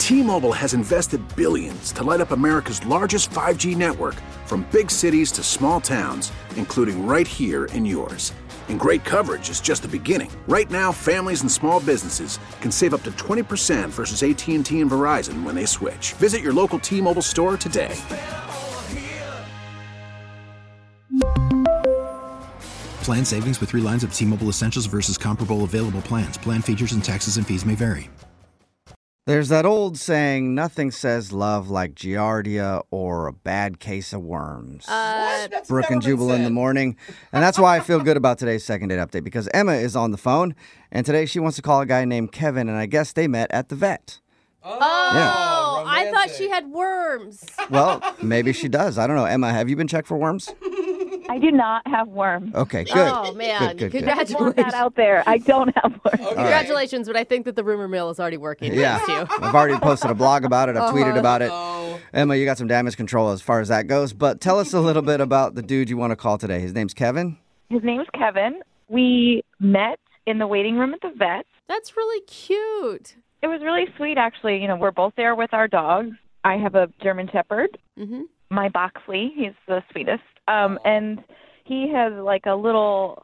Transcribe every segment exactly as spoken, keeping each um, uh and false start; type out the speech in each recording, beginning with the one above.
T-Mobile has invested billions to light up America's largest five G network, from big cities to small towns, including right here in yours. And great coverage is just the beginning. Right now, families and small businesses can save up to twenty percent versus A T and T and Verizon when they switch. Visit your local T-Mobile store today. Plan savings with three lines of T-Mobile Essentials versus comparable available plans. Plan features and taxes and fees may vary. There's that old saying, nothing says love like Giardia or a bad case of worms. Uh, Brooke and Jubal in the morning. And that's why I feel good about today's second date update, because Emma is on the phone, and today she wants to call a guy named Kevin, and I guess they met at the vet. Oh, Yeah. I thought she had worms. Well, maybe she does. I don't know. Emma, have you been checked for worms? I do not have worms. Okay, good. Oh, man. Good, good, good. I want Congratulations. that out there. I don't have worms. Congratulations, but I think that the rumor mill is already working Yeah, against you. I've already posted a blog about it. I've tweeted Uh-huh. about it. Emma, you got some damage control as far as that goes. But tell us a little bit about the dude you want to call today. His name's Kevin. His name is Kevin. We met in the waiting room at the vet. That's really cute. It was really sweet, actually. You know, we're both there with our dogs. I have a German Shepherd, Mm-hmm. my Boxley. He's the sweetest. Um, and he has like a little,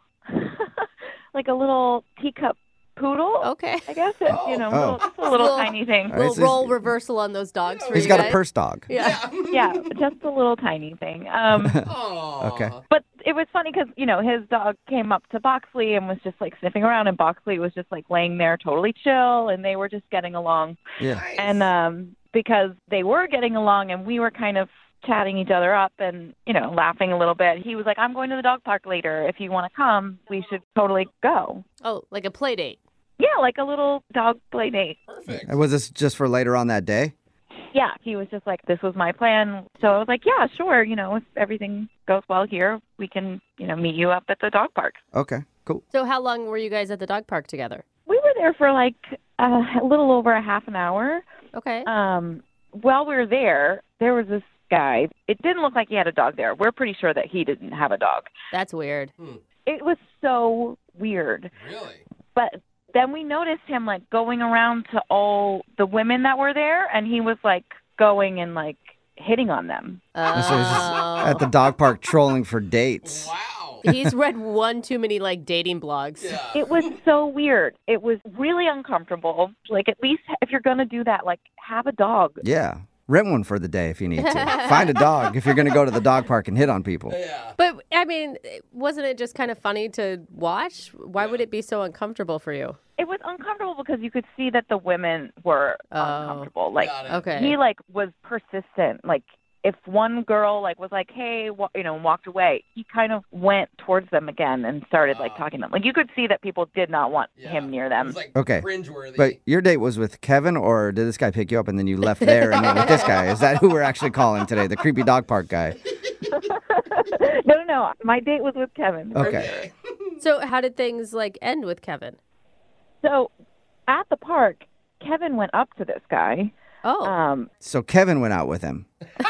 like a little teacup poodle. Okay. I guess it's, you know, Oh. little, just a little Little- tiny thing. All right, Little so role reversal on those dogs for He's you got a guys. purse dog. Yeah. Yeah, just a little tiny thing. Um, Okay. But it was funny because, you know, his dog came up to Boxley and was just like sniffing around, and Boxley was just like laying there totally chill, and they were just getting along. Yeah. And um, because they were getting along and we were kind of chatting each other up and, you know, laughing a little bit, he was like, I'm going to the dog park later. If you want to come, we should totally go. Oh, like a play date. Yeah, like a little dog play date. Perfect. And was this just for later on that day? Yeah, he was just like, this was my plan. So I was like, yeah, sure. You know, if everything goes well here, we can, you know, meet you up at the dog park. Okay, cool. So how long were you guys at the dog park together? We were there for like uh, a little over a half an hour. Okay. Um, while we were there, there was this guy. It didn't look like he had a dog there. We're pretty sure that he didn't have a dog. That's weird. It was so weird. Really? But then we noticed him like going around to all the women that were there, and he was like going and like hitting on them. And so he's just Oh. at the dog park trolling for dates. Wow. He's read one too many like dating blogs. Yeah. It was so weird. It was really uncomfortable. Like, at least if you're going to do that, like, have a dog. Yeah. Rent one for the day if you need to. Find a dog if you're going to go to the dog park and hit on people. Yeah. But I mean, wasn't it just kind of funny to watch? Why would it be so uncomfortable for you? It was uncomfortable because you could see that the women were Oh. uncomfortable. Like, Got it. Okay. he, like, was persistent. Like, if one girl, like, was like, hey, wa- you know, and walked away, he kind of went towards them again and started, like, Oh. talking to them. Like, you could see that people did not want Yeah. him near It them. was like Okay. cringeworthy. But your date was with Kevin, or did this guy pick you up and then you left there and went with this guy? Is that who we're actually calling today? The creepy dog park guy? no, no, no. My date was with Kevin. Okay. So how did things like end with Kevin? So, at the park, Kevin went up to this guy. Oh. Um, So Kevin went out with him.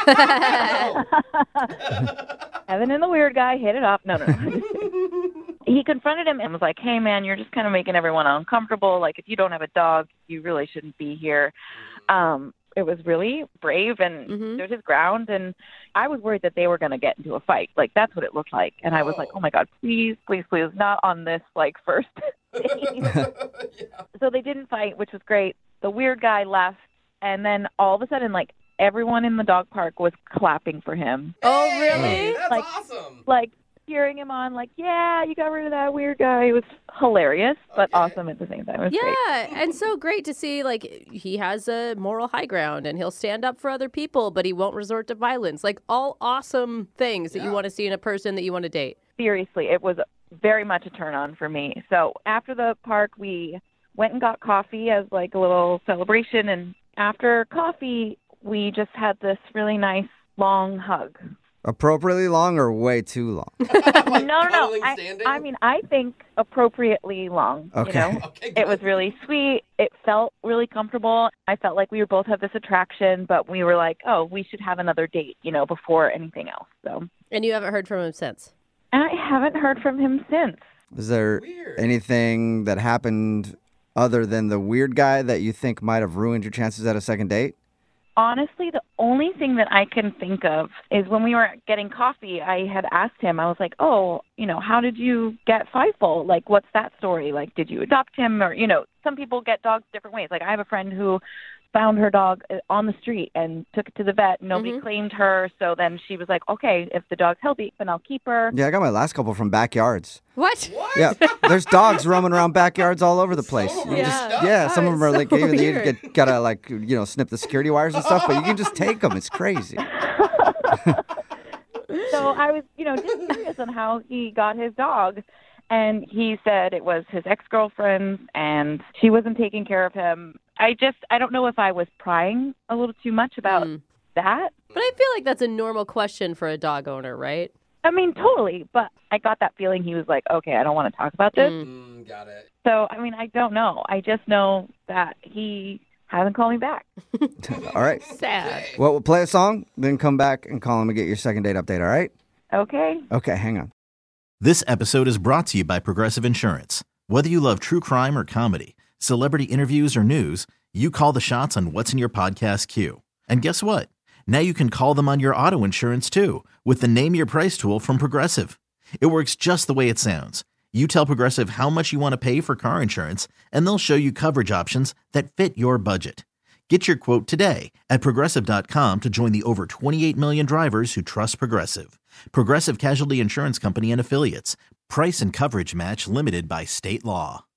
Evan and the weird guy hit it off. No, no, no. He confronted him and was like, hey, man, you're just kind of making everyone uncomfortable. Like, if you don't have a dog, you really shouldn't be here. Um, it was really brave and Mhm. stood his ground. And I was worried that they were going to get into a fight. Like, that's what it looked like. And I was like, Oh. oh, my God, please, please, please, not on this, like, first date. Yeah. So they didn't fight, which was great. The weird guy left. And then all of a sudden, like, everyone in the dog park was clapping for him. Oh, Hey, really? That's Like- awesome. Like, cheering him on, like, yeah, you got rid of that weird guy. It was hilarious, but Okay. awesome at the same time. It was great. Yeah, and so great to see, like, he has a moral high ground and he'll stand up for other people, but he won't resort to violence. Like, all awesome things that you Yeah. want to see in a person that you want to date. Seriously, it was very much a turn on for me. So after the park, we went and got coffee as like a little celebration. And after coffee, we just had this really nice long hug. Appropriately long or way too long? Like no, no, no. cuddling I, standing? I mean, I think appropriately long. Okay. You know? Okay, It was good. really sweet. It felt really comfortable. I felt like we were both have this attraction, but we were like, oh, we should have another date, you know, before anything else. So, And you haven't heard from him since. and I haven't heard from him since. Is there Weird. anything that happened other than the weird guy that you think might have ruined your chances at a second date? Honestly, the only thing that I can think of is when we were getting coffee, I had asked him, I was like, oh, you know, how did you get Feifel? Like, what's that story? Like, did you adopt him? Or, you know, some people get dogs different ways. Like, I have a friend who found her dog on the street and took it to the vet. Nobody Mm-hmm. claimed her. So then she was like, okay, if the dog's healthy, then I'll keep her. Yeah, I got my last couple from backyards. What? Yeah, there's dogs roaming around backyards all over the place. Some of You them just- are stuck. yeah, some of them are so like, you weird. get, gotta like, you know, snip the security wires and stuff, but you can just take them. It's crazy. So I was, you know, just curious on how he got his dog. And he said it was his ex-girlfriend's and she wasn't taking care of him. I just, I don't know if I was prying a little too much about Mm. that. But I feel like that's a normal question for a dog owner, right? I mean, totally. But I got that feeling he was like, okay, I don't want to talk about this. Mm, got it. So, I mean, I don't know. I just know that he hasn't called me back. All right. Sad. Well, we'll play a song, then come back and call him and get your second date update, all right? Okay. Okay, hang on. This episode is brought to you by Progressive Insurance. Whether you love true crime or comedy, celebrity interviews or news, you call the shots on what's in your podcast queue. And guess what? Now you can call them on your auto insurance too with the Name Your Price tool from Progressive. It works just the way it sounds. You tell Progressive how much you want to pay for car insurance, and they'll show you coverage options that fit your budget. Get your quote today at Progressive dot com to join the over twenty-eight million drivers who trust Progressive. Progressive Casualty Insurance Company and Affiliates. Price and coverage match limited by state law.